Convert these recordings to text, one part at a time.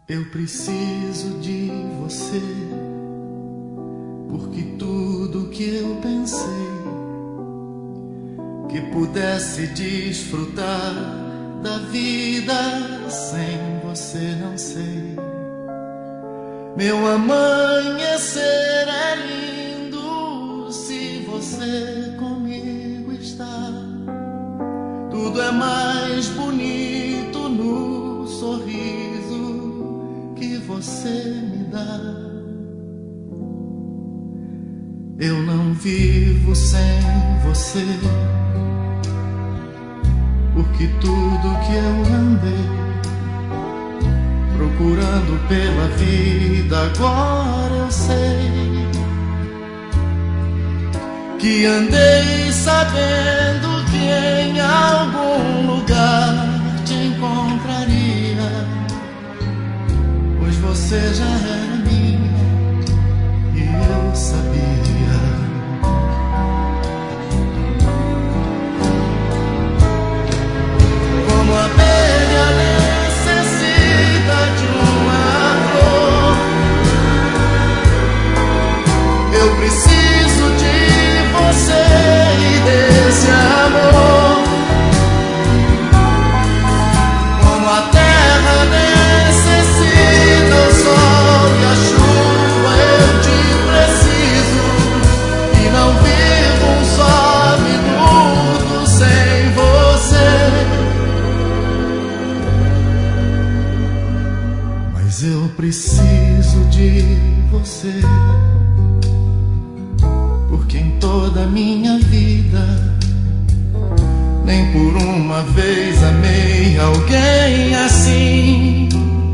Eu preciso de você, porque tudo que eu pensei que pudesse desfrutar da vida sem você, não sei. Meu amanhecer é lindo se você comigo está. Tudo é mais bonito no sorriso que você me dá. Eu não vivo sem você, porque tudo que eu andei procurando pela vida, agora eu sei que andei sabendo que em algum lugar te encontraria, pois você já era minha e eu sabia. Como a abelha necessita de uma flor, eu preciso de você e desse amor. Como a terra necessita o sol e a chuva, eu te preciso, e não vivo um só minuto sem você. Mas eu preciso de você, porque em toda a minha vida nem por uma vez amei alguém assim.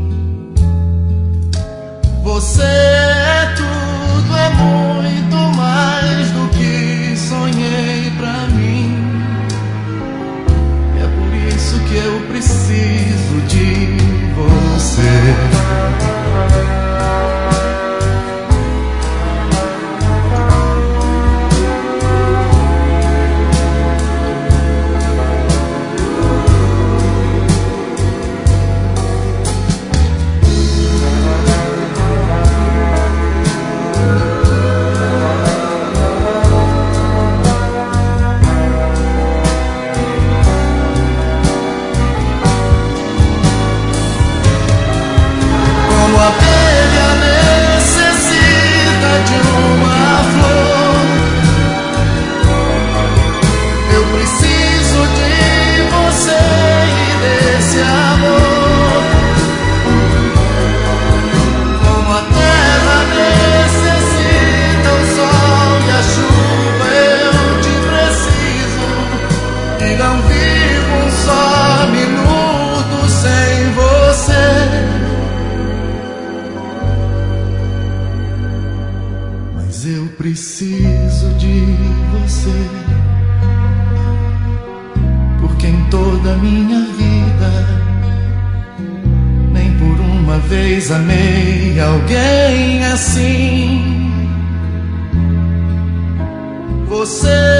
Você é tudo, é muito mais do que sonhei pra mim. É por isso que eu preciso de você. Eu preciso de você, porque em toda a minha vida nem por uma vez amei alguém assim. Você